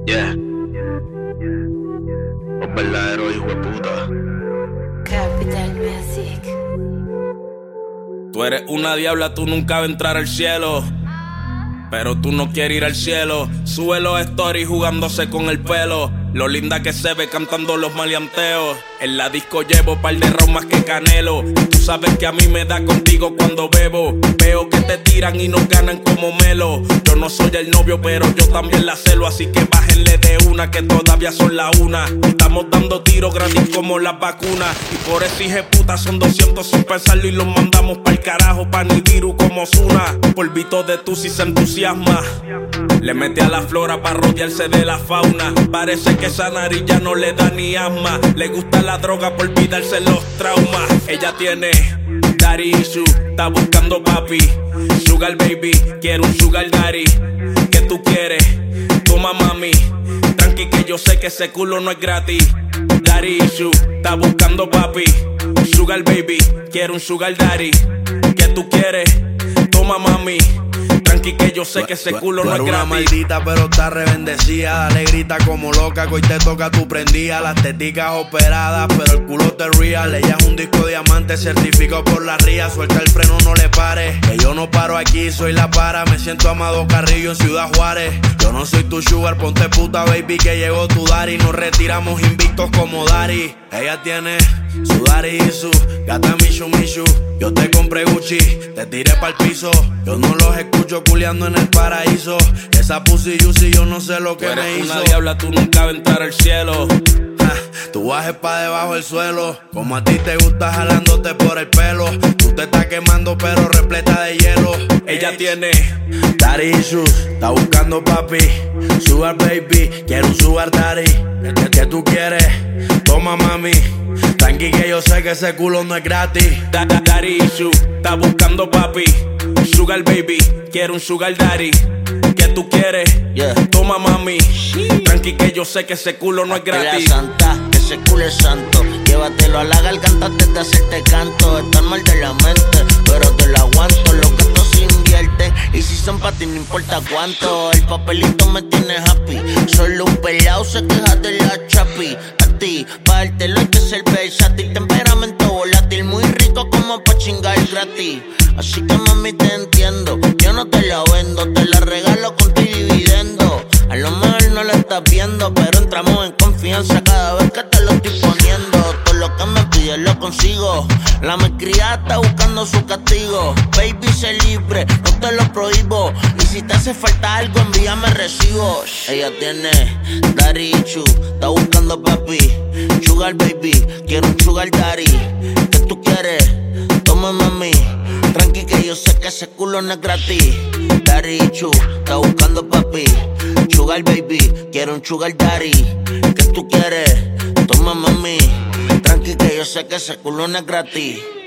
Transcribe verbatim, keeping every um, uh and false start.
Yeah. Un verdadero hijo de puta. Capital Music. Tú eres una diabla, tú nunca vas a entrar al cielo. Pero tú no quieres ir al cielo. Sube los stories jugándose con el pelo. Lo linda que se ve cantando los maleanteos. En la disco llevo par de round más que Canelo. Tú sabes que a mí me da contigo cuando bebo. Veo que te tiran y nos ganan como Melo. Yo no soy el novio, pero yo también la celo. Así que bájenle de una, que todavía son la una. Estamos dando tiros gratis como las vacunas. Y por eso hije puta son doscientos sin pensarlo. Y los mandamos pa'l carajo, pa' Nibiru como Zuna. Polvito de tu si se entusiasma. Le mete a la flora pa' rodearse de la fauna. Parece que esa nariz ya no le da ni asma. Le gusta la droga por olvidarse los traumas. Ella tiene daddy issue, está buscando papi. Sugar baby, quiere un sugar daddy. ¿Qué tú quieres? Toma mami. Tranqui que yo sé que ese culo no es gratis. Daddy issue, está buscando papi. Sugar baby, quiere un sugar daddy. ¿Qué tú quieres? Toma mami. Tranqui que yo sé que ese culo no es gratis. Una maldita pero está rebendecida. Dale grita como loca que hoy te toca tu prendida. Las teticas operadas pero el culo te real. Ella es un disco diamante certificado por la R I A. Suelta el freno, no le pares. Que yo no paro aquí, soy la para. Me siento Amado Carrillo en Ciudad Juárez. Yo no soy tu sugar, ponte puta baby que llegó tu daddy. Nos retiramos invictos como Dari. Ella tiene su daddy y su gata Mishu Mishu. Yo te compré Gucci, te tiré pa'l piso. Yo no los escucho culeando en el paraíso. Esa pussy juicy yo no sé lo que me hizo. Una diabla, tú nunca vas a entrar al cielo. Ja, tú bajes pa' debajo del suelo. Como a ti te gusta jalándote por el pelo. Tú te estás quemando pero repleta de hielo. Ella tiene daddy issues, está buscando papi. Sugar baby, quiero un sugar daddy. ¿Qué, qué tú quieres? Toma mami. Tranqui que yo sé que ese culo no es gratis. da, da, Daddy issue, está buscando papi. Sugar baby, quiere un sugar daddy. ¿Qué tú quieres? Yeah. Toma mami. Tranqui que yo sé que ese culo no es gratis. La santa, que ese culo es santo. Llévatelo a la garganta antes de hacerte canto. Estás mal de la mente, pero te lo aguanto. Los gastos se invierten y si son pa' ti no importa cuánto. El papelito me tiene happy. Solo un pelao se queja de la chapi. A ti, pa' dártelo hay que ser versátil. Temperamento volátil, muy rico como pa' chingar gratis. Así que mami te entiendo. Yo no te la vendo, te la regalo con tu dividendo. A lo mejor no la estás viendo, pero entramos en confianza cada vez que te lo estoy poniendo. Todo lo que me pides lo consigo. La malcriada está buscando su castigo. Baby, sé libre, no te lo prohíbo. Y si te hace falta algo, envíame recibo. Ella tiene daddy issue, está buscando papi. Sugar baby, quiero un sugar daddy. ¿Qué tú quieres? Toma mami. Tranqui que yo sé que ese culo no es gratis. Daddy issue, está buscando papi. Sugar baby, quiero un sugar daddy. ¿Qué tú quieres? Toma mami. Tranqui que yo sé que ese culo no es gratis.